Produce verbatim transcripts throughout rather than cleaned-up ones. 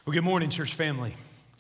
Well, good morning, church family.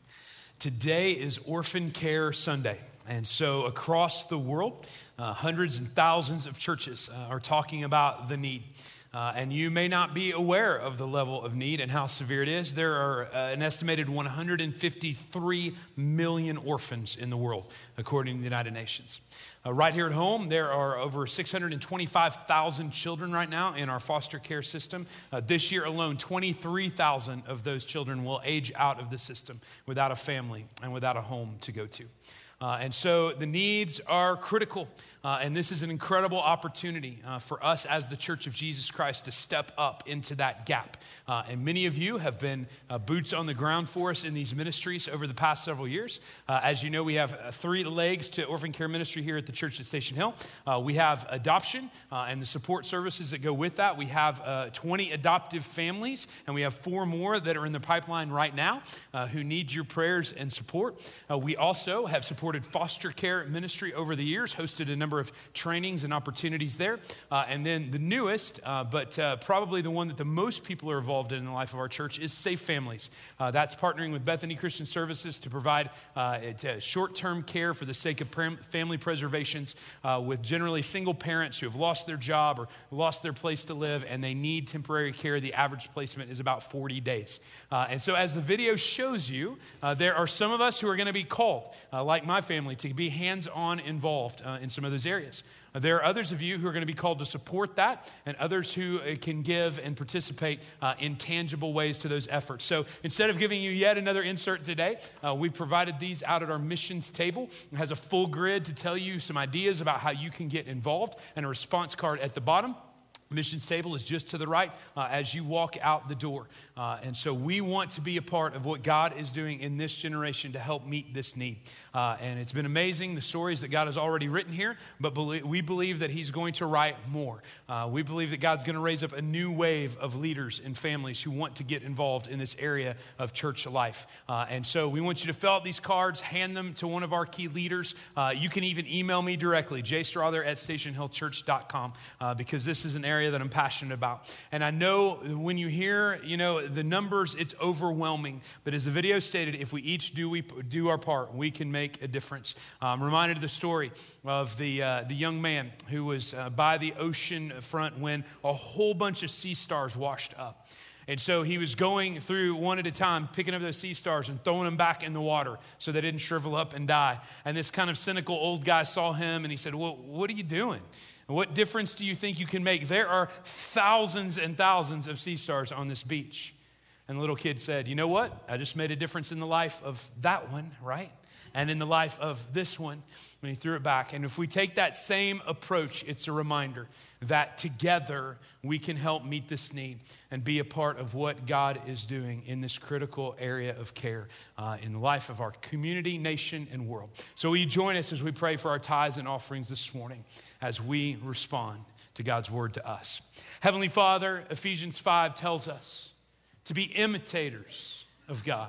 Today is Orphan Care Sunday. And so across the world, uh, hundreds and thousands of churches uh, are talking about the need. Uh, and you may not be aware of the level of need and how severe it is. There are uh, an estimated one hundred fifty-three million orphans in the world, according to the United Nations. Uh, right here at home, there are over six hundred twenty-five thousand children right now in our foster care system. Uh, this year alone, twenty-three thousand of those children will age out of the system without a family and without a home to go to. Uh, and so the needs are critical, uh, and this is an incredible opportunity uh, for us as the Church of Jesus Christ to step up into that gap. Uh, and many of you have been uh, boots on the ground for us in these ministries over the past several years. Uh, as you know, we have uh, three legs to orphan care ministry here at the church at Station Hill. Uh, we have adoption uh, and the support services that go with that. We have uh, twenty adoptive families, and we have four more that are in the pipeline right now uh, who need your prayers and support. Uh, we also have supported foster care ministry over the years, hosted a number of trainings and opportunities there. Uh, and then the newest, uh, but uh, probably the one that the most people are involved in in the life of our church is Safe Families. Uh, that's partnering with Bethany Christian Services to provide uh, it, uh, short-term care for the sake of prim- family preservations uh, with generally single parents who have lost their job or lost their place to live, and they need temporary care. The average placement is about forty days. Uh, and so as the video shows you, uh, there are some of us who are going to be called, uh, like my family, to be hands-on involved uh, in some of those areas. Uh, there are others of you who are going to be called to support that, and others who uh, can give and participate uh, in tangible ways to those efforts. So instead of giving you yet another insert today, uh, we've provided these out at our missions table. It has a full grid to tell you some ideas about how you can get involved, and a response card at the bottom. Missions table is just to the right uh, as you walk out the door. Uh, and so we want to be a part of what God is doing in this generation to help meet this need. Uh, and it's been amazing, the stories that God has already written here, but belie- we believe that he's going to write more. Uh, we believe that God's going to raise up a new wave of leaders and families who want to get involved in this area of church life. Uh, and so we want you to fill out these cards, hand them to one of our key leaders. Uh, you can even email me directly, jstrother at station hill church dot com, uh, because this is an area that I'm passionate about. And I know when you hear, you know, the numbers, it's overwhelming. But as the video stated, if we each do we do our part, we can make a difference. I'm reminded of the story of the uh, the young man who was uh, by the ocean front when a whole bunch of sea stars washed up. And so he was going through one at a time, picking up those sea stars and throwing them back in the water so they didn't shrivel up and die. And this kind of cynical old guy saw him and he said, well, what are you doing? What difference do you think you can make? There are thousands and thousands of sea stars on this beach. And the little kid said, you know what? I just made a difference in the life of that one, right? And in the life of this one, when he threw it back. And if we take that same approach, it's a reminder that together we can help meet this need and be a part of what God is doing in this critical area of care uh, in the life of our community, nation, and world. So will you join us as we pray for our tithes and offerings this morning as we respond to God's word to us. Heavenly Father, Ephesians five tells us to be imitators of God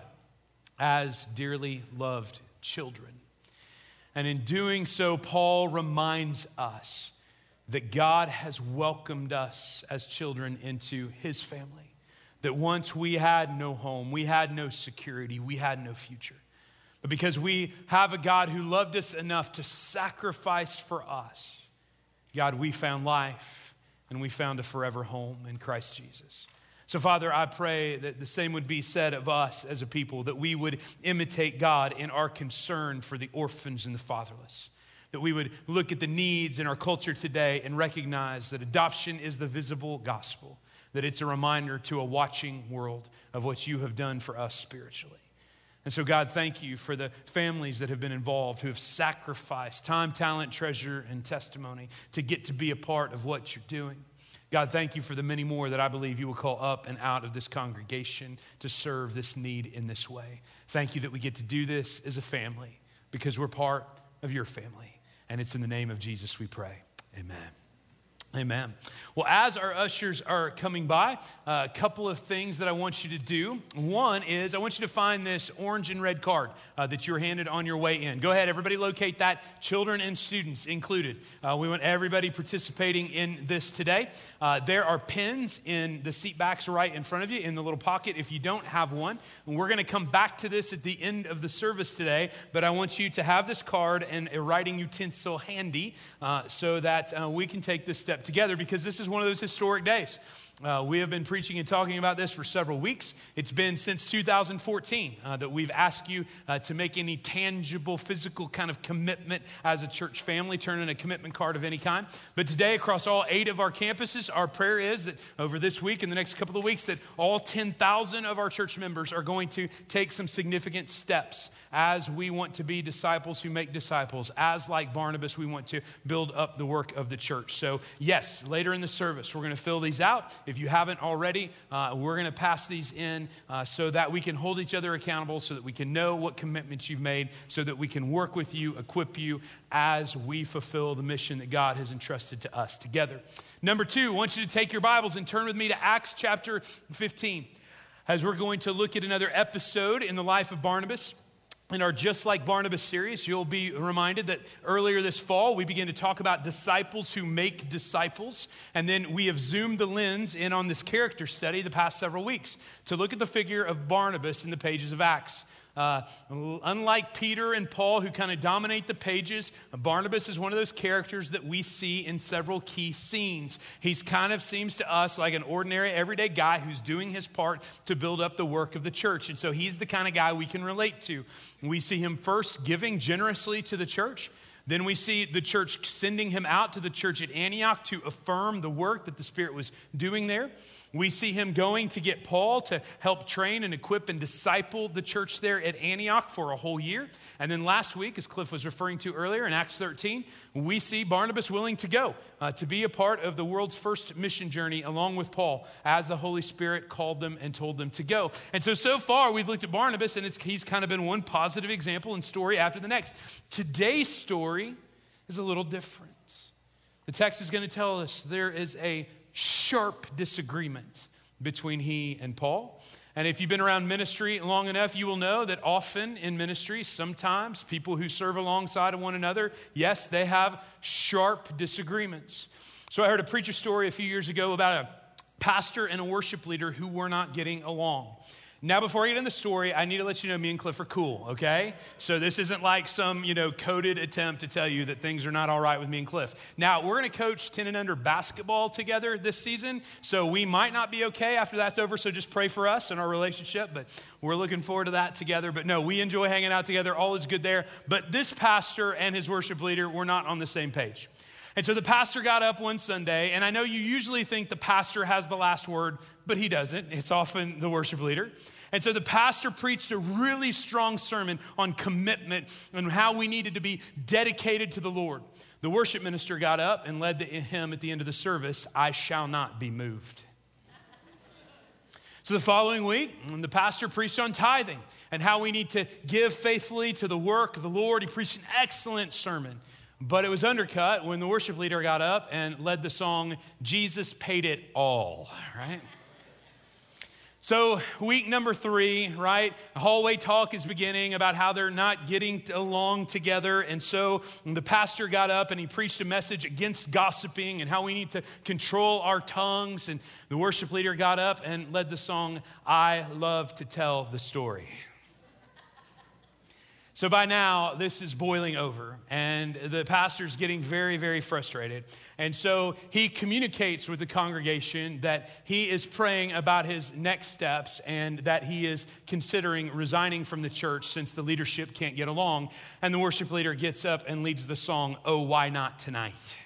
as dearly loved children. And in doing so, Paul reminds us that God has welcomed us as children into his family. That once we had no home, we had no security, we had no future. But because we have a God who loved us enough to sacrifice for us, God, we found life and we found a forever home in Christ Jesus. So, Father, I pray that the same would be said of us as a people, that we would imitate God in our concern for the orphans and the fatherless. That we would look at the needs in our culture today and recognize that adoption is the visible gospel, that it's a reminder to a watching world of what you have done for us spiritually. And so, God, thank you for the families that have been involved, who have sacrificed time, talent, treasure, and testimony to get to be a part of what you're doing. God, thank you for the many more that I believe you will call up and out of this congregation to serve this need in this way. Thank you that we get to do this as a family because we're part of your family. And it's in the name of Jesus we pray. Amen. Amen. Well, as our ushers are coming by, uh, a couple of things that I want you to do. One is I want you to find this orange and red card uh, that you're handed on your way in. Go ahead, everybody locate that, children and students included. Uh, we want everybody participating in this today. Uh, there are pens in the seat backs right in front of you in the little pocket if you don't have one. And we're going to come back to this at the end of the service today, but I want you to have this card and a writing utensil handy uh, so that uh, we can take this step together, because this is one of those historic days. Uh, we have been preaching and talking about this for several weeks. It's been since two thousand fourteen uh, that we've asked you uh, to make any tangible, physical kind of commitment as a church family, turn in a commitment card of any kind. But today, across all eight of our campuses, our prayer is that over this week and the next couple of weeks, that all ten thousand of our church members are going to take some significant steps as we want to be disciples who make disciples. As like Barnabas, we want to build up the work of the church. So yes, later in the service, we're going to fill these out. If you haven't already, uh, we're going to pass these in uh, so that we can hold each other accountable, so that we can know what commitments you've made, so that we can work with you, equip you as we fulfill the mission that God has entrusted to us together. Number two, I want you to take your Bibles and turn with me to Acts chapter fifteen, as we're going to look at another episode in the life of Barnabas. In our Just Like Barnabas series, you'll be reminded that earlier this fall, we began to talk about disciples who make disciples. And then we have zoomed the lens in on this character study the past several weeks to look at the figure of Barnabas in the pages of Acts. Uh, unlike Peter and Paul, who kind of dominate the pages, Barnabas is one of those characters that we see in several key scenes. He's kind of seems to us like an ordinary, everyday guy who's doing his part to build up the work of the church. And so he's the kind of guy we can relate to. We see him first giving generously to the church. Then we see the church sending him out to the church at Antioch to affirm the work that the Spirit was doing there. We see him going to get Paul to help train and equip and disciple the church there at Antioch for a whole year. And then last week, as Cliff was referring to earlier in Acts thirteen, we see Barnabas willing to go uh, to be a part of the world's first mission journey along with Paul as the Holy Spirit called them and told them to go. And so, so far, we've looked at Barnabas, and it's, he's kind of been one positive example and story after the next. Today's story is a little different. The text is going to tell us there is a sharp disagreement between he and Paul. And if you've been around ministry long enough, you will know that often in ministry, sometimes people who serve alongside of one another, yes, they have sharp disagreements. So I heard a preacher story a few years ago about a pastor and a worship leader who were not getting along. Now, before I get in the story, I need to let you know me and Cliff are cool, okay? So this isn't like some, you know, coded attempt to tell you that things are not all right with me and Cliff. Now, we're going to coach ten and under basketball together this season, so we might not be okay after that's over, so just pray for us and our relationship, but we're looking forward to that together. But no, we enjoy hanging out together. All is good there. But this pastor and his worship leader were not on the same page. And so the pastor got up one Sunday, and I know you usually think the pastor has the last word, but he doesn't. It's often the worship leader. And so the pastor preached a really strong sermon on commitment and how we needed to be dedicated to the Lord. The worship minister got up and led the hymn at the end of the service, "I Shall Not Be Moved." So the following week, the pastor preached on tithing and how we need to give faithfully to the work of the Lord. He preached an excellent sermon. But it was undercut when the worship leader got up and led the song, "Jesus Paid It All," right? So week number three, right? Hallway talk is beginning about how they're not getting along together. And so the pastor got up and he preached a message against gossiping and how we need to control our tongues. And the worship leader got up and led the song, "I Love to Tell the Story." So by now, this is boiling over, and the pastor's getting very, very frustrated. And so he communicates with the congregation that he is praying about his next steps and that he is considering resigning from the church since the leadership can't get along. And the worship leader gets up and leads the song, "Oh, Why Not Tonight?"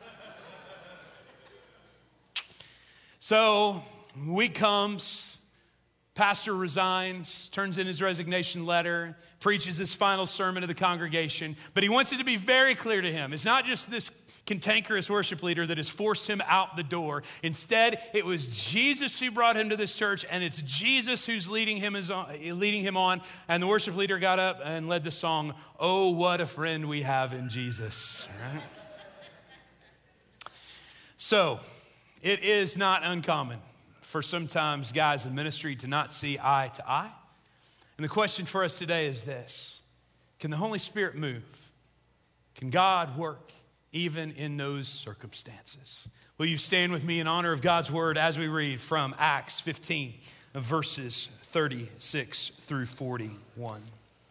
So week comes. Pastor resigns, turns in his resignation letter, preaches his final sermon to the congregation, but he wants it to be very clear to him. It's not just this cantankerous worship leader that has forced him out the door. Instead, it was Jesus who brought him to this church, and it's Jesus who's leading him, is on, leading him on. And the worship leader got up and led the song, "Oh, what a friend we have in Jesus." Right? So, it is not uncommon for sometimes guys in ministry to not see eye to eye. And the question for us today is this: can the Holy Spirit move? Can God work even in those circumstances? Will you stand with me in honor of God's word as we read from Acts fifteen, verses thirty-six through forty-one.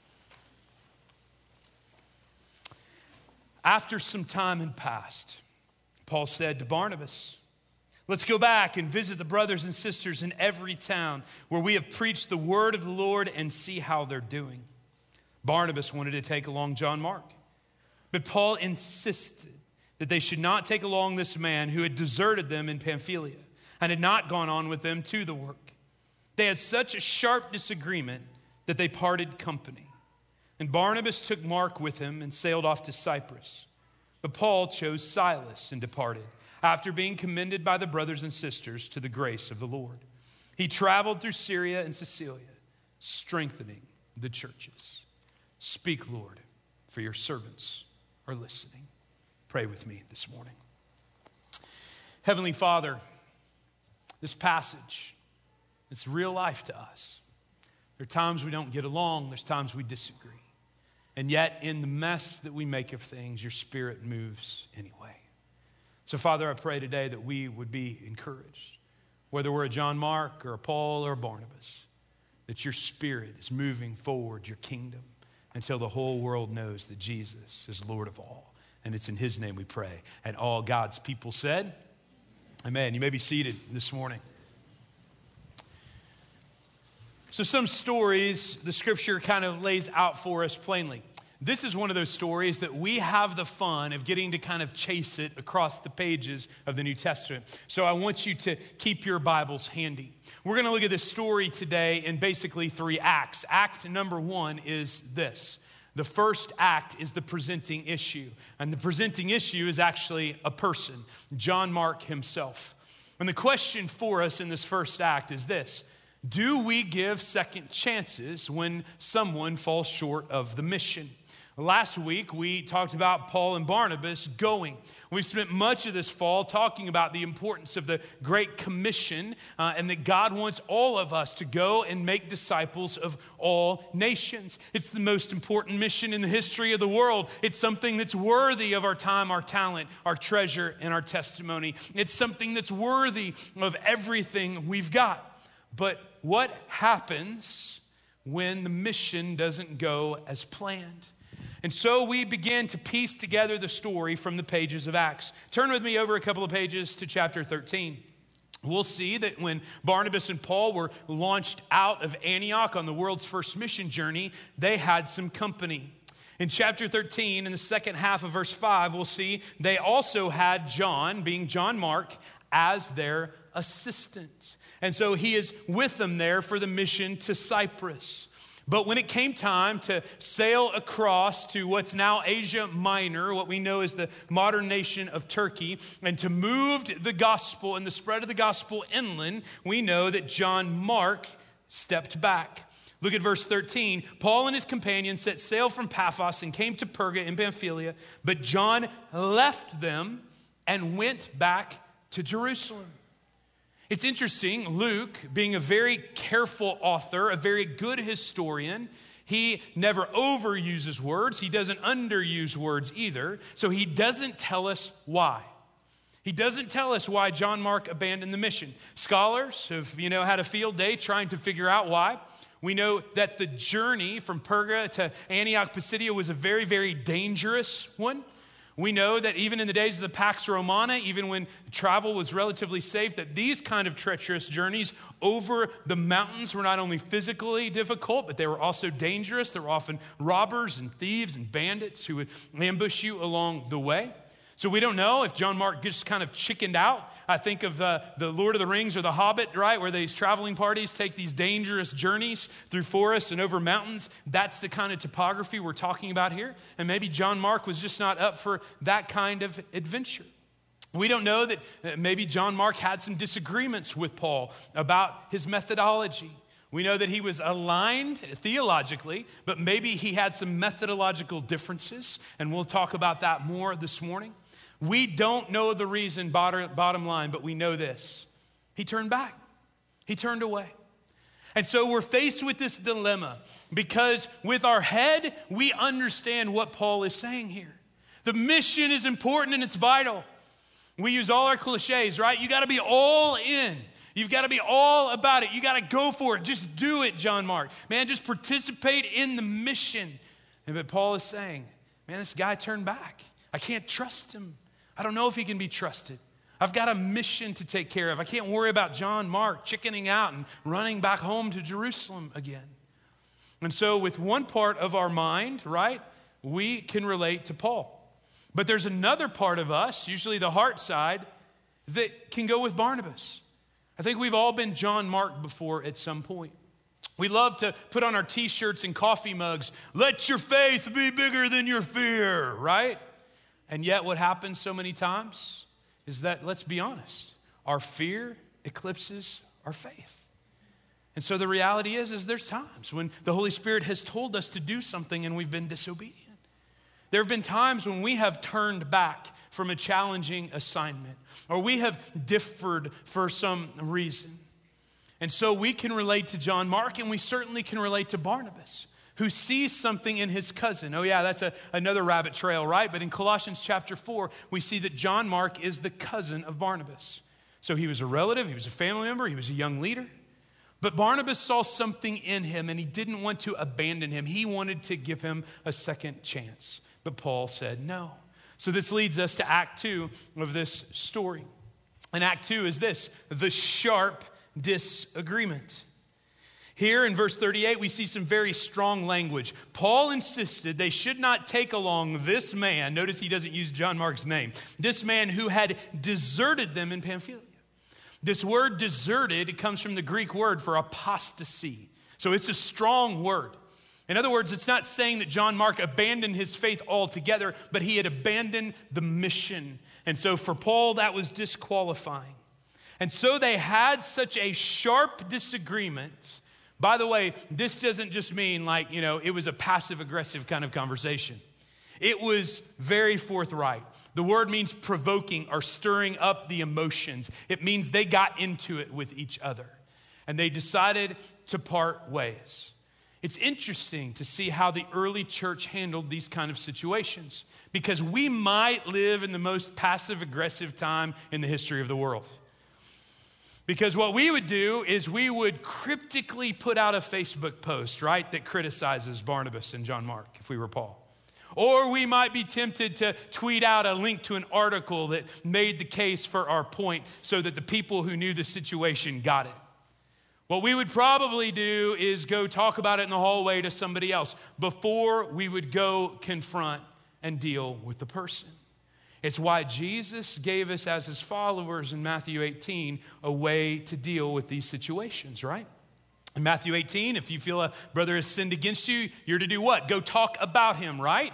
After some time had passed, Paul said to Barnabas, "Let's go back and visit the brothers and sisters in every town where we have preached the word of the Lord and see how they're doing." Barnabas wanted to take along John Mark, but Paul insisted that they should not take along this man who had deserted them in Pamphylia and had not gone on with them to the work. They had such a sharp disagreement that they parted company. And Barnabas took Mark with him and sailed off to Cyprus. But Paul chose Silas and departed, after being commended by the brothers and sisters to the grace of the Lord. He traveled through Syria and Cilicia, strengthening the churches. Speak, Lord, for your servants are listening. Pray with me this morning. Heavenly Father, this passage, it's real life to us. There are times we don't get along. There's times we disagree. And yet, in the mess that we make of things, your Spirit moves anyway. So, Father, I pray today that we would be encouraged, whether we're a John Mark or a Paul or a Barnabas, that your Spirit is moving forward your kingdom until the whole world knows that Jesus is Lord of all. And it's in his name we pray. And all God's people said, amen. You may be seated this morning. So some stories, the scripture kind of lays out for us plainly. This is one of those stories that we have the fun of getting to kind of chase it across the pages of the New Testament. So I want you to keep your Bibles handy. We're going to look at this story today in basically three acts. Act number one is this. The first act is the presenting issue. And the presenting issue is actually a person, John Mark himself. And the question for us in this first act is this: do we give second chances when someone falls short of the mission? Last week, we talked about Paul and Barnabas going. We spent much of this fall talking about the importance of the Great Commission uh, and that God wants all of us to go and make disciples of all nations. It's the most important mission in the history of the world. It's something that's worthy of our time, our talent, our treasure, and our testimony. It's something that's worthy of everything we've got. But what happens when the mission doesn't go as planned? And so we began to piece together the story from the pages of Acts. Turn with me over a couple of pages to chapter thirteen. We'll see that when Barnabas and Paul were launched out of Antioch on the world's first mission journey, they had some company. In chapter thirteen, in the second half of verse five, we'll see they also had John, being John Mark, as their assistant. And so he is with them there for the mission to Cyprus. But when it came time to sail across to what's now Asia Minor, what we know as the modern nation of Turkey, and to move the gospel and the spread of the gospel inland, we know that John Mark stepped back. Look at verse thirteen. Paul and his companions set sail from Paphos and came to Perga in Pamphylia, but John left them and went back to Jerusalem. It's interesting, Luke, being a very careful author, a very good historian, he never overuses words. He doesn't underuse words either. So he doesn't tell us why. He doesn't tell us why John Mark abandoned the mission. Scholars have, you know, had a field day trying to figure out why. We know that the journey from Perga to Antioch Pisidia was a very, very dangerous one. We know that even in the days of the Pax Romana, even when travel was relatively safe, that these kind of treacherous journeys over the mountains were not only physically difficult, but they were also dangerous. There were often robbers and thieves and bandits who would ambush you along the way. So we don't know if John Mark just kind of chickened out. I think of uh, the Lord of the Rings or the Hobbit, right? Where these traveling parties take these dangerous journeys through forests and over mountains. That's the kind of topography we're talking about here. And maybe John Mark was just not up for that kind of adventure. We don't know that maybe John Mark had some disagreements with Paul about his methodology. We know that he was aligned theologically, but maybe he had some methodological differences, and we'll talk about that more this morning. We don't know the reason, bottom line, but we know this. He turned back. He turned away. And so we're faced with this dilemma because with our head, we understand what Paul is saying here. The mission is important and it's vital. We use all our cliches, right? You got to be all in. You've got to be all about it. You got to go for it. Just do it, John Mark. Man, just participate in the mission. And but Paul is saying, man, this guy turned back. I can't trust him. I don't know if he can be trusted. I've got a mission to take care of. I can't worry about John Mark chickening out and running back home to Jerusalem again. And so with one part of our mind, right, we can relate to Paul. But there's another part of us, usually the heart side, that can go with Barnabas. I think we've all been John Mark before at some point. We love to put on our t-shirts and coffee mugs, let your faith be bigger than your fear, right? And yet what happens so many times is that, let's be honest, our fear eclipses our faith. And so the reality is, is there's times when the Holy Spirit has told us to do something and we've been disobedient. There have been times when we have turned back from a challenging assignment, or we have differed for some reason. And so we can relate to John Mark, and we certainly can relate to Barnabas, who sees something in his cousin. Oh yeah, that's a, another rabbit trail, right? But in Colossians chapter four, we see that John Mark is the cousin of Barnabas. So he was a relative, he was a family member, he was a young leader. But Barnabas saw something in him, and he didn't want to abandon him. He wanted to give him a second chance. But Paul said no. So this leads us to Act two of this story. And Act two is this, the sharp disagreement. Here in verse thirty-eight, we see some very strong language. Paul insisted they should not take along this man. Notice he doesn't use John Mark's name. This man who had deserted them in Pamphylia. This word deserted, it comes from the Greek word for apostasy. So it's a strong word. In other words, it's not saying that John Mark abandoned his faith altogether, but he had abandoned the mission. And so for Paul, that was disqualifying. And so they had such a sharp disagreement. By the way, this doesn't just mean like, you know, it was a passive-aggressive kind of conversation. It was very forthright. The word means provoking or stirring up the emotions. It means they got into it with each other. And they decided to part ways. It's interesting to see how the early church handled these kind of situations, because we might live in the most passive-aggressive time in the history of the world. Because what we would do is we would cryptically put out a Facebook post, right, that criticizes Barnabas and John Mark if we were Paul. Or we might be tempted to tweet out a link to an article that made the case for our point so that the people who knew the situation got it. What we would probably do is go talk about it in the hallway to somebody else before we would go confront and deal with the person. It's why Jesus gave us as his followers in Matthew eighteen a way to deal with these situations, right? In Matthew eighteen, if you feel a brother has sinned against you, you're to do what? Go talk about him, right?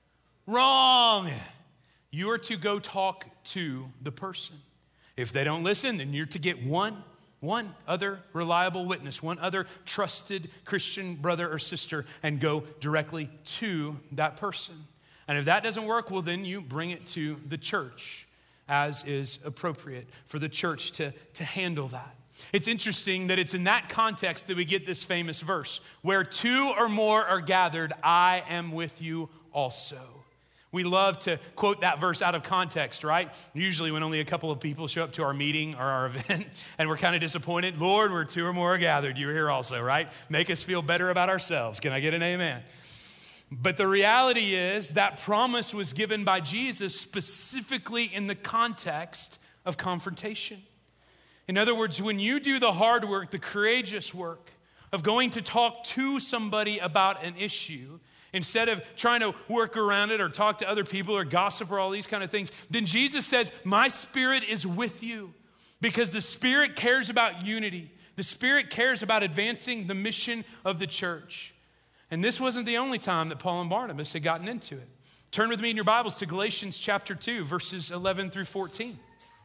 Wrong. You are to go talk to the person. If they don't listen, then you're to get one, one other reliable witness, one other trusted Christian brother or sister, and go directly to that person. And if that doesn't work, well, then you bring it to the church as is appropriate for the church to, to handle that. It's interesting that it's in that context that we get this famous verse, where two or more are gathered, I am with you also. We love to quote that verse out of context, right? Usually when only a couple of people show up to our meeting or our event and we're kind of disappointed. Lord, where two or more are gathered, you're here also, right? Make us feel better about ourselves. Can I get an amen? But the reality is that promise was given by Jesus specifically in the context of confrontation. In other words, when you do the hard work, the courageous work of going to talk to somebody about an issue, instead of trying to work around it or talk to other people or gossip or all these kind of things, then Jesus says, my Spirit is with you, because the Spirit cares about unity. The Spirit cares about advancing the mission of the church. And this wasn't the only time that Paul and Barnabas had gotten into it. Turn with me in your Bibles to Galatians chapter two, verses eleven through fourteen.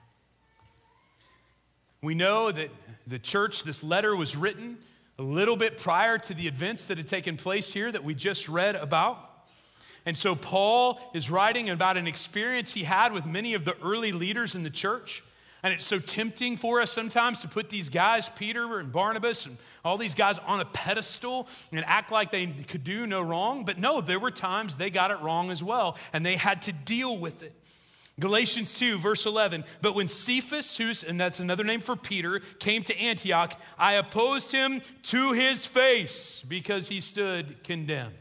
We know that the church, this letter was written a little bit prior to the events that had taken place here that we just read about. And so Paul is writing about an experience he had with many of the early leaders in the church. And it's so tempting for us sometimes to put these guys, Peter and Barnabas and all these guys, on a pedestal and act like they could do no wrong. But no, there were times they got it wrong as well, and they had to deal with it. Galatians two, verse eleven, but when Cephas, who's, and that's another name for Peter, came to Antioch, I opposed him to his face because he stood condemned.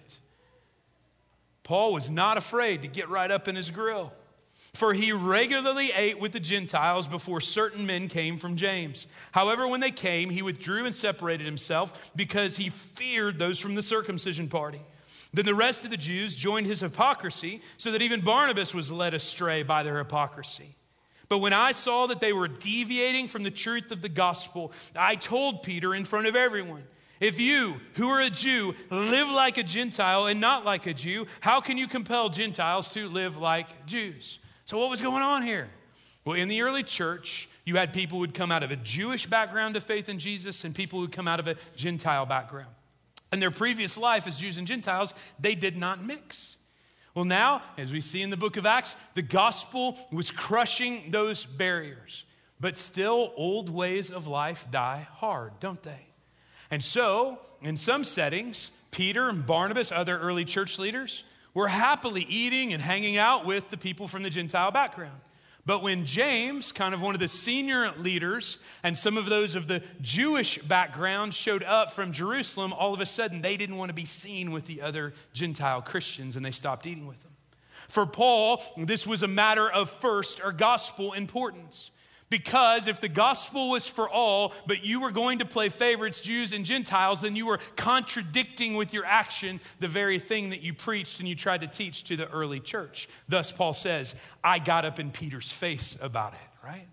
Paul was not afraid to get right up in his grill. For he regularly ate with the Gentiles before certain men came from James. However, when they came, he withdrew and separated himself because he feared those from the circumcision party. Then the rest of the Jews joined his hypocrisy, so that even Barnabas was led astray by their hypocrisy. But when I saw that they were deviating from the truth of the gospel, I told Peter in front of everyone, if you, who are a Jew, live like a Gentile and not like a Jew, how can you compel Gentiles to live like Jews? So what was going on here? Well, in the early church, you had people who would come out of a Jewish background of faith in Jesus and people who would come out of a Gentile background. In their previous life as Jews and Gentiles, they did not mix. Well, now, as we see in the book of Acts, the gospel was crushing those barriers. But still, old ways of life die hard, don't they? And so, in some settings, Peter and Barnabas, other early church leaders, were happily eating and hanging out with the people from the Gentile background. But when James, kind of one of the senior leaders, and some of those of the Jewish background showed up from Jerusalem, all of a sudden they didn't want to be seen with the other Gentile Christians, and they stopped eating with them. For Paul, this was a matter of first or gospel importance. Because if the gospel was for all, but you were going to play favorites, Jews and Gentiles, then you were contradicting with your action the very thing that you preached and you tried to teach to the early church. Thus, Paul says, I got up in Peter's face about it, right?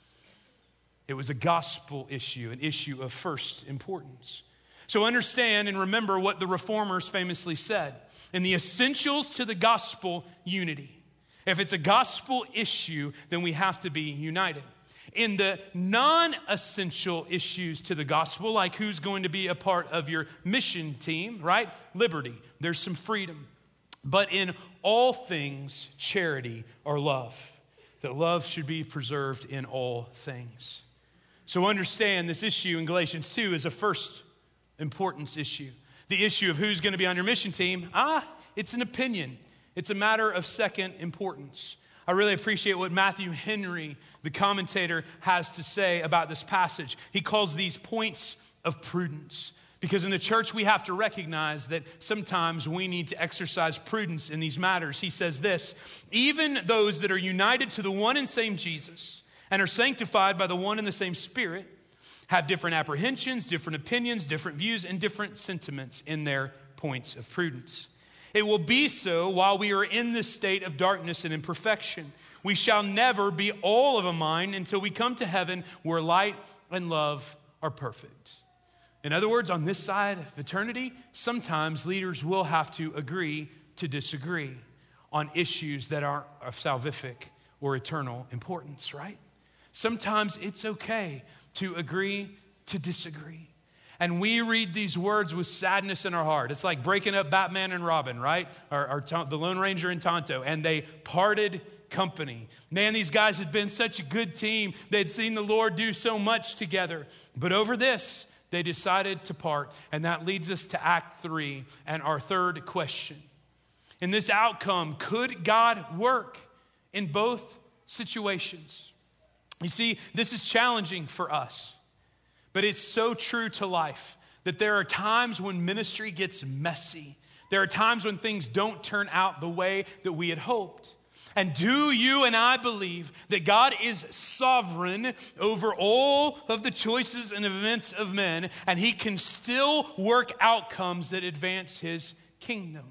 It was a gospel issue, an issue of first importance. So understand and remember what the reformers famously said. In the essentials to the gospel, unity. If it's a gospel issue, then we have to be united. In the non-essential issues to the gospel, like who's going to be a part of your mission team, right? Liberty, there's some freedom. But in all things, charity or love. That love should be preserved in all things. So understand this issue in Galatians two is a first importance issue. The issue of who's going to be on your mission team, ah, it's an opinion. It's a matter of second importance. I really appreciate what Matthew Henry, the commentator, has to say about this passage. He calls these points of prudence. Because in the church, we have to recognize that sometimes we need to exercise prudence in these matters. He says this, even those that are united to the one and same Jesus and are sanctified by the one and the same Spirit have different apprehensions, different opinions, different views, and different sentiments in their points of prudence. It will be so while we are in this state of darkness and imperfection. We shall never be all of a mind until we come to heaven where light and love are perfect. In other words, on this side of eternity, sometimes leaders will have to agree to disagree on issues that are of salvific or eternal importance, right? Sometimes it's okay to agree to disagree. And we read these words with sadness in our heart. It's like breaking up Batman and Robin, right? Or, or the Lone Ranger and Tonto. And they parted company. Man, these guys had been such a good team. They'd seen the Lord do so much together. But over this, they decided to part. And that leads us to Act three and our third question. In this outcome, could God work in both situations? You see, this is challenging for us. But it's so true to life that there are times when ministry gets messy. There are times when things don't turn out the way that we had hoped. And do you and I believe that God is sovereign over all of the choices and events of men, and he can still work outcomes that advance his kingdom?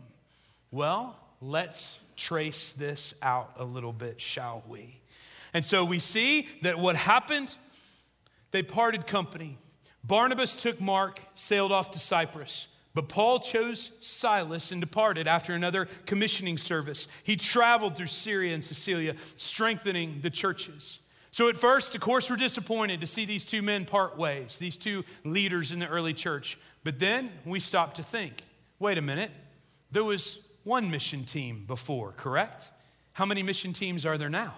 Well, let's trace this out a little bit, shall we? And so we see that what happened, they parted company. Barnabas took Mark, sailed off to Cyprus. But Paul chose Silas and departed after another commissioning service. He traveled through Syria and Cilicia, strengthening the churches. So at first, of course, we're disappointed to see these two men part ways, these two leaders in the early church. But then we stopped to think, wait a minute, there was one mission team before, correct? How many mission teams are there now?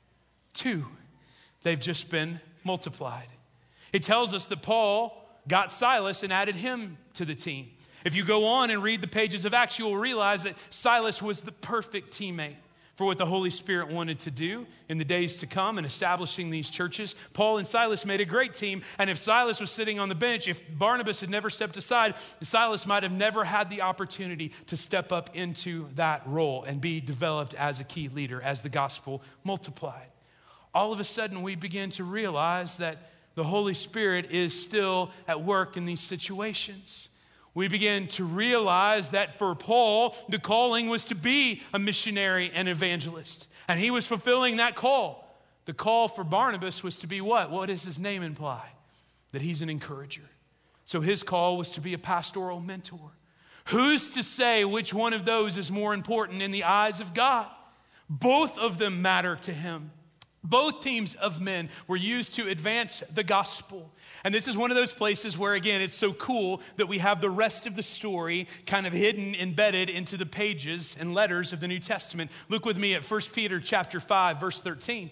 Two. They've just been multiplied. It tells us that Paul got Silas and added him to the team. If you go on and read the pages of Acts, you will realize that Silas was the perfect teammate for what the Holy Spirit wanted to do in the days to come in establishing these churches. Paul and Silas made a great team, and if Silas was sitting on the bench, if Barnabas had never stepped aside, Silas might have never had the opportunity to step up into that role and be developed as a key leader as the gospel multiplied. All of a sudden, we begin to realize that the Holy Spirit is still at work in these situations. We begin to realize that for Paul, the calling was to be a missionary and evangelist. And he was fulfilling that call. The call for Barnabas was to be what? What does his name imply? That he's an encourager. So his call was to be a pastoral mentor. Who's to say which one of those is more important in the eyes of God? Both of them matter to him. Both teams of men were used to advance the gospel. And this is one of those places where, again, it's so cool that we have the rest of the story kind of hidden, embedded into the pages and letters of the New Testament. Look with me at First Peter chapter five, verse thirteen.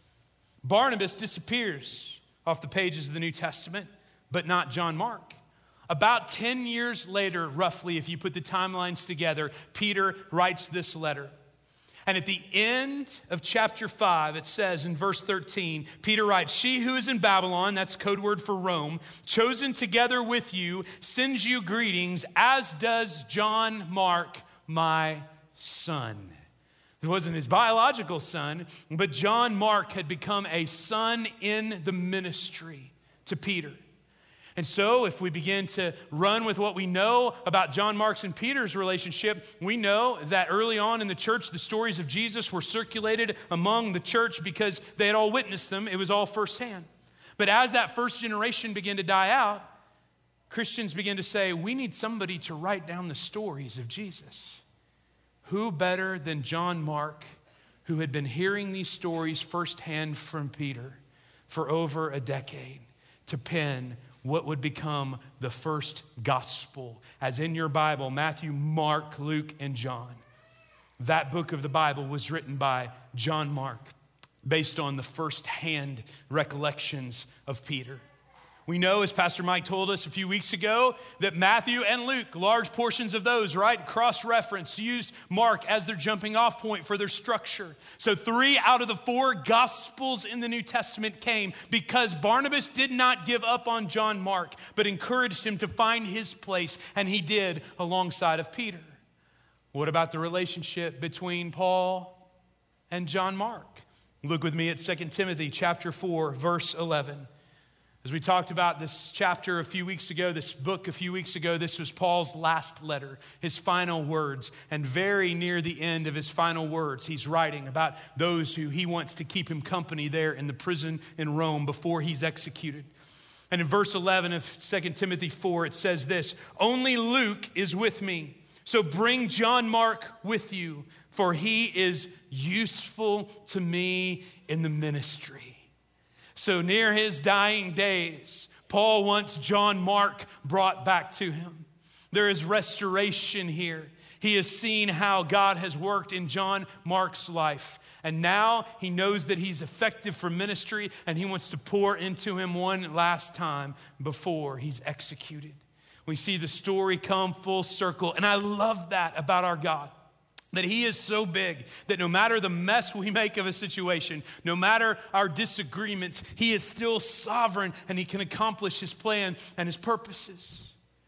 Barnabas disappears off the pages of the New Testament, but not John Mark. About ten years later, roughly, if you put the timelines together, Peter writes this letter. And at the end of chapter five, it says in verse thirteen, Peter writes, "She who is in Babylon," that's code word for Rome, "chosen together with you, sends you greetings, as does John Mark, my son." It wasn't his biological son, but John Mark had become a son in the ministry to Peter. And so if we begin to run with what we know about John Mark's and Peter's relationship, we know that early on in the church, the stories of Jesus were circulated among the church because they had all witnessed them. It was all firsthand. But as that first generation began to die out, Christians began to say, we need somebody to write down the stories of Jesus. Who better than John Mark, who had been hearing these stories firsthand from Peter for over a decade, to pen what would become the first gospel, as in your Bible, Matthew, Mark, Luke, and John. That book of the Bible was written by John Mark based on the first-hand recollections of Peter. We know, as Pastor Mike told us a few weeks ago, that Matthew and Luke, large portions of those, right, cross-referenced, used Mark as their jumping off point for their structure. So three out of the four gospels in the New Testament came because Barnabas did not give up on John Mark, but encouraged him to find his place, and he did alongside of Peter. What about the relationship between Paul and John Mark? Look with me at Second Timothy chapter four, verse eleven. As we talked about this chapter a few weeks ago, this book a few weeks ago, this was Paul's last letter, his final words. And very near the end of his final words, he's writing about those who he wants to keep him company there in the prison in Rome before he's executed. And in verse eleven of Second Timothy four, it says this, "Only Luke is with me, so bring John Mark with you, for he is useful to me in the ministry." So near his dying days, Paul wants John Mark brought back to him. There is restoration here. He has seen how God has worked in John Mark's life. And now he knows that he's effective for ministry, and he wants to pour into him one last time before he's executed. We see the story come full circle, and I love that about our God. That he is so big that no matter the mess we make of a situation, no matter our disagreements, he is still sovereign and he can accomplish his plan and his purposes.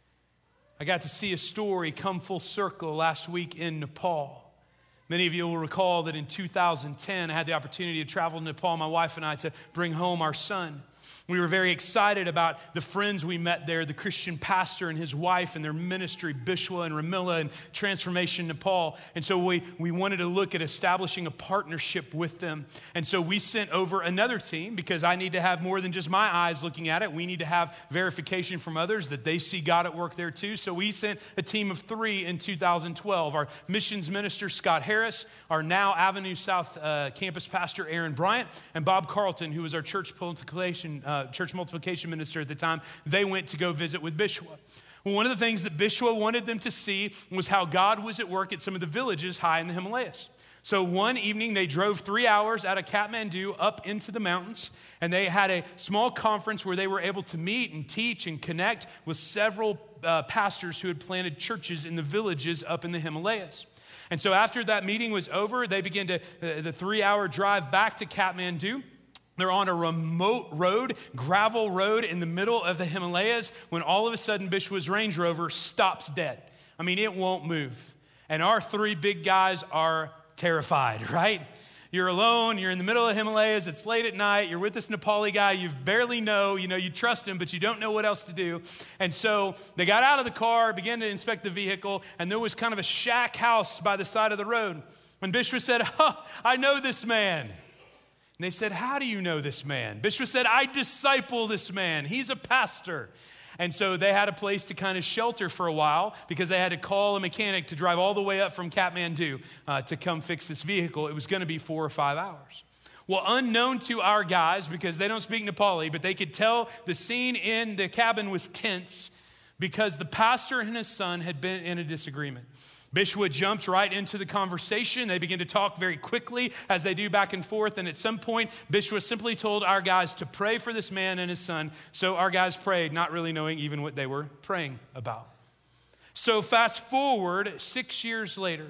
I got to see a story come full circle last week in Nepal. Many of you will recall that in two thousand ten, I had the opportunity to travel to Nepal, my wife and I, to bring home our son. We were very excited about the friends we met there, the Christian pastor and his wife and their ministry, Bishwa and Ramila and Transformation Nepal. And so we, we wanted to look at establishing a partnership with them. And so we sent over another team because I need to have more than just my eyes looking at it. We need to have verification from others that they see God at work there too. So we sent a team of three in two thousand twelve. Our missions minister, Scott Harris, our now Avenue South uh, campus pastor, Aaron Bryant, and Bob Carlton, who was our church multiplication uh, church multiplication minister at the time. They went to go visit with Bishwa. Well, one of the things that Bishwa wanted them to see was how God was at work at some of the villages high in the Himalayas. So one evening, they drove three hours out of Kathmandu up into the mountains, and they had a small conference where they were able to meet and teach and connect with several uh, pastors who had planted churches in the villages up in the Himalayas. And so after that meeting was over, they began to, uh, the three-hour drive back to Kathmandu. They're on a remote road, gravel road in the middle of the Himalayas, when all of a sudden Bishwa's Range Rover stops dead. I mean, it won't move. And our three big guys are terrified, right? You're alone, you're in the middle of the Himalayas, it's late at night, you're with this Nepali guy you barely know, you know, you trust him, but you don't know what else to do. And so they got out of the car, began to inspect the vehicle, and there was kind of a shack house by the side of the road. When Bishwa said, oh, I know this man. And they said, how do you know this man? Bishwa said, I disciple this man. He's a pastor. And so they had a place to kind of shelter for a while because they had to call a mechanic to drive all the way up from Kathmandu uh, to come fix this vehicle. It was going to be four or five hours. Well, unknown to our guys, because they don't speak Nepali, but they could tell the scene in the cabin was tense because the pastor and his son had been in a disagreement. Bishwa jumped right into the conversation. They began to talk very quickly as they do back and forth. And at some point, Bishwa simply told our guys to pray for this man and his son. So our guys prayed, not really knowing even what they were praying about. So fast forward six years later.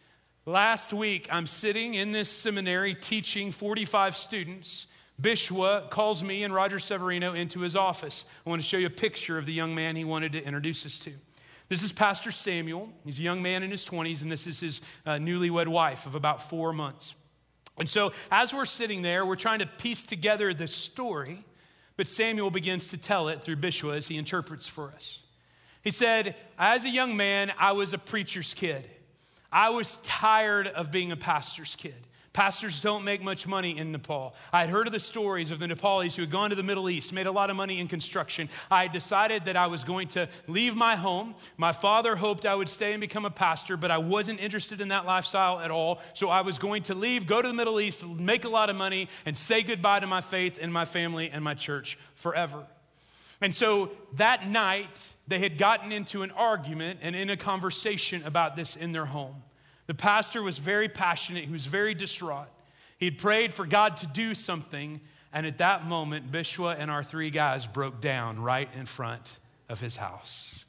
Last week, I'm sitting in this seminary teaching forty-five students. Bishwa calls me and Roger Severino into his office. I want to show you a picture of the young man he wanted to introduce us to. This is Pastor Samuel. He's a young man in his twenties, and this is his uh, newlywed wife of about four months. And so as we're sitting there, we're trying to piece together this story, but Samuel begins to tell it through Bishwa as he interprets for us. He said, as a young man, I was a preacher's kid. I was tired of being a pastor's kid. Pastors don't make much money in Nepal. I had heard of the stories of the Nepalis who had gone to the Middle East, made a lot of money in construction. I had decided that I was going to leave my home. My father hoped I would stay and become a pastor, but I wasn't interested in that lifestyle at all. So I was going to leave, go to the Middle East, make a lot of money, and say goodbye to my faith and my family and my church forever. And so that night, they had gotten into an argument and in a conversation about this in their home. The pastor was very passionate. He was very distraught. He had prayed for God to do something. And at that moment, Bishwa and our three guys broke down right in front of his house.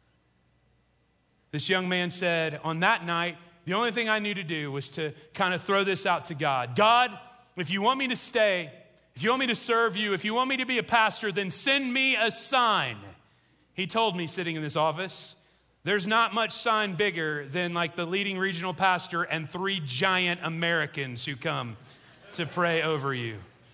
This young man said, on that night, the only thing I knew to do was to kind of throw this out to God. God, if you want me to stay, if you want me to serve you, if you want me to be a pastor, then send me a sign. He told me sitting in this office, there's not much sign bigger than like the leading regional pastor and three giant Americans who come to pray over you.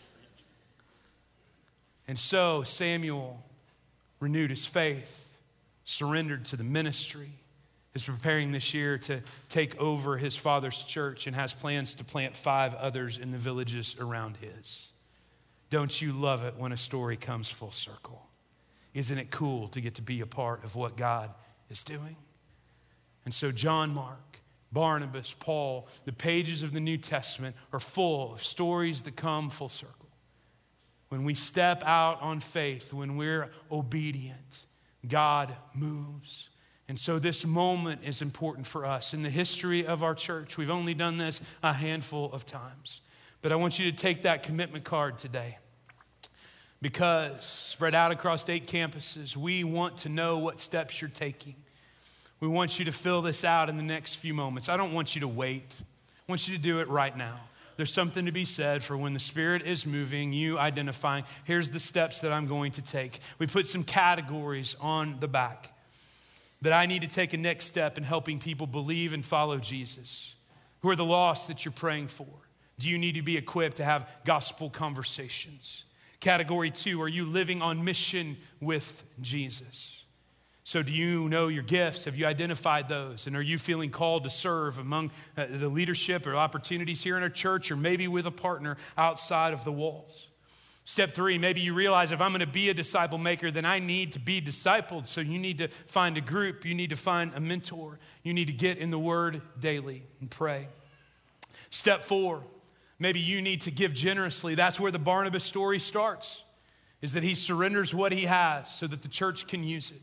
And so Samuel renewed his faith, surrendered to the ministry, is preparing this year to take over his father's church and has plans to plant five others in the villages around his. Don't you love it when a story comes full circle? Isn't it cool to get to be a part of what God is doing? And so John Mark, Barnabas, Paul, the pages of the New Testament are full of stories that come full circle. When we step out on faith, when we're obedient, God moves. And so this moment is important for us. In the history of our church, we've only done this a handful of times. But I want you to take that commitment card today. Because spread out across eight campuses, we want to know what steps you're taking. We want you to fill this out in the next few moments. I don't want you to wait. I want you to do it right now. There's something to be said for when the Spirit is moving, you identifying, here's the steps that I'm going to take. We put some categories on the back that I need to take a next step in helping people believe and follow Jesus. Who are the lost that you're praying for? Do you need to be equipped to have gospel conversations? Category two, are you living on mission with Jesus? So do you know your gifts? Have you identified those? And are you feeling called to serve among uh, the leadership or opportunities here in our church or maybe with a partner outside of the walls? Step three, maybe you realize if I'm going to be a disciple maker, then I need to be discipled. So you need to find a group. You need to find a mentor. You need to get in the Word daily and pray. Step four, maybe you need to give generously. That's where the Barnabas story starts, is that he surrenders what he has so that the church can use it.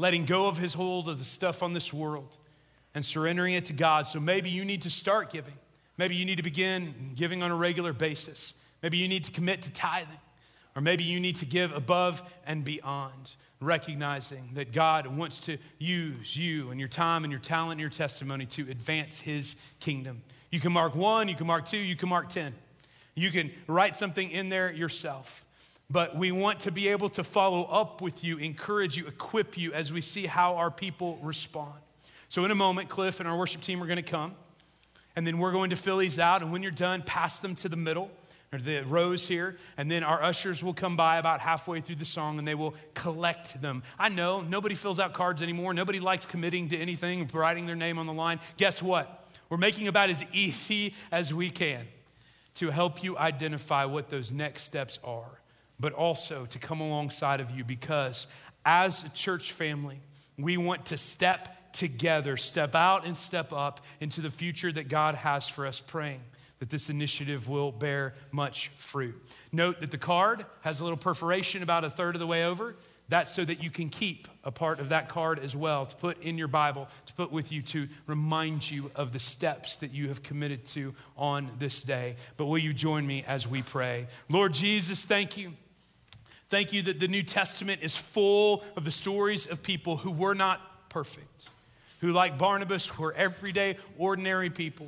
letting go of his hold of the stuff on this world and surrendering it to God. So maybe you need to start giving. Maybe you need to begin giving on a regular basis. Maybe you need to commit to tithing. Or maybe you need to give above and beyond, recognizing that God wants to use you and your time and your talent and your testimony to advance his kingdom. You can mark one, you can mark two, you can mark ten. You can write something in there yourself. But we want to be able to follow up with you, encourage you, equip you as we see how our people respond. So in a moment, Cliff and our worship team are going to come. And then we're going to fill these out. And when you're done, pass them to the middle, or the rows here. And then our ushers will come by about halfway through the song and they will collect them. I know nobody fills out cards anymore. Nobody likes committing to anything, writing their name on the line. Guess what? We're making about as easy as we can to help you identify what those next steps are, but also to come alongside of you, because as a church family, we want to step together, step out and step up into the future that God has for us, praying that this initiative will bear much fruit. Note that the card has a little perforation about a third of the way over. That's so that you can keep a part of that card as well, to put in your Bible, to put with you, to remind you of the steps that you have committed to on this day. But will you join me as we pray? Lord Jesus, thank you. Thank you that the New Testament is full of the stories of people who were not perfect, who, like Barnabas, were everyday, ordinary people.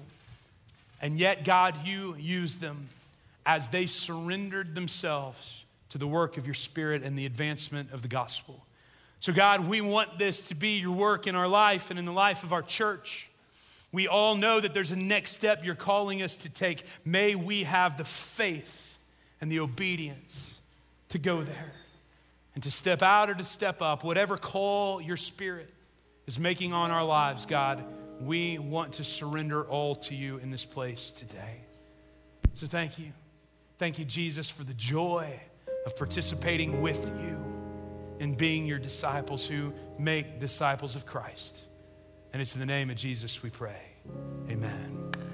And yet, God, you used them as they surrendered themselves to the work of your Spirit and the advancement of the gospel. So God, we want this to be your work in our life and in the life of our church. We all know that there's a next step you're calling us to take. May we have the faith and the obedience to go there and to step out or to step up. Whatever call your Spirit is making on our lives, God, we want to surrender all to you in this place today. So thank you. Thank you, Jesus, for the joy of participating with you in being your disciples who make disciples of Christ. And it's in the name of Jesus we pray. Amen.